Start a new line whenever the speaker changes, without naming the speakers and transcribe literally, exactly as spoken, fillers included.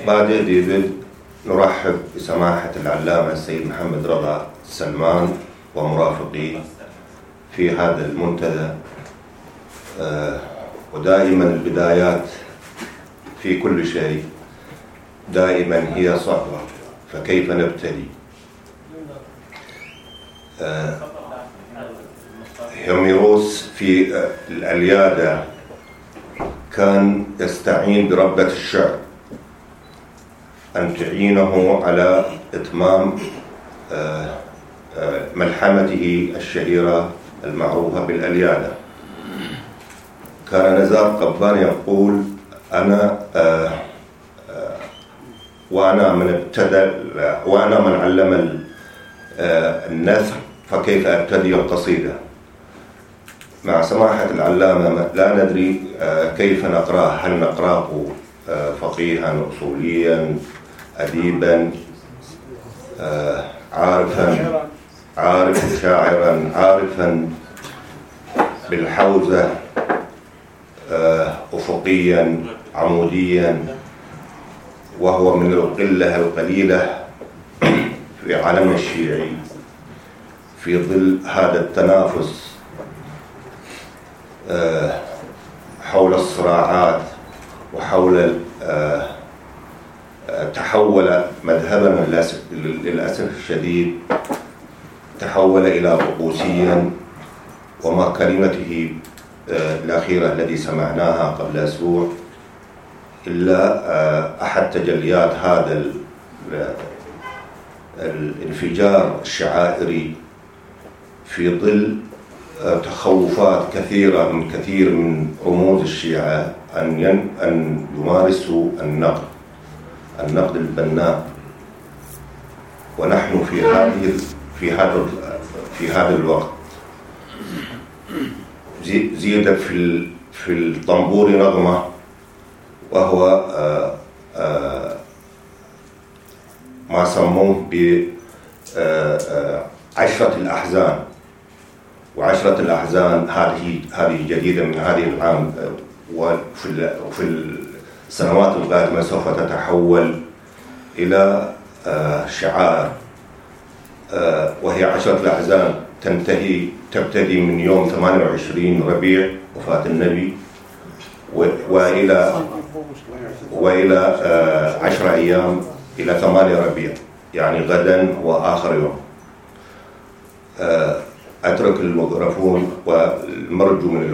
بادئ ديفيد نرحب بسماحة العلامة السيد محمد رضا سلمان ومرافقيه في هذا المنتدى. آه ودائما البدايات في كل شيء دائما هي صعبة، فكيف نبتدي؟ آه هوميروس في آه الإلياذة كان يستعين بربة الشعر أن تعينه على إتمام آه آه ملحمته الشهيرة المعروفة بالإلياذة. كان نزار قباني يقول: أنا آه آه وأنا من ابتدى وأنا من علم آه النثر، فكيف أبتدي القصيدة؟ مع سماحة العلامة لا ندري آه كيف نقرأه، هل نقرأه آه فقيها أصوليا أديبا آه عارفا عارف شاعرا عارفا بالحوزة آه أفقيا عموديا، وهو من القلة القليلة في عالم الشيعي في ظل هذا التنافس آه حول الصراعات وحول آه تحول مذهبنا للأسف الشديد تحول إلى طقوسيا. وما كلمته الأخيرة التي سمعناها قبل أسبوع إلا أحد تجليات هذا الانفجار الشعائري في ظل تخوفات كثيرة من كثير من رموز الشيعة أن أن يمارسوا النقد النقد البناء. ونحن في هذه في هذا في هذا الوقت زيد في في الطنبور نغمة، وهو آآ آآ ما سموه ب عشرة الأحزان. وعشرة الأحزان هذه هذه جديدة من هذه العام، وفي في السنوات القادمة سوف تتحول إلى شعائر، وهي عشرة الأحزان تنتهي تبتدي من يوم ثمانية وعشرين ربيع وفاة النبي وإلى وإلى عشر أيام إلى ثمانية ربيع، يعني غدا وآخر يوم. أترك الميكروفون والمرجو من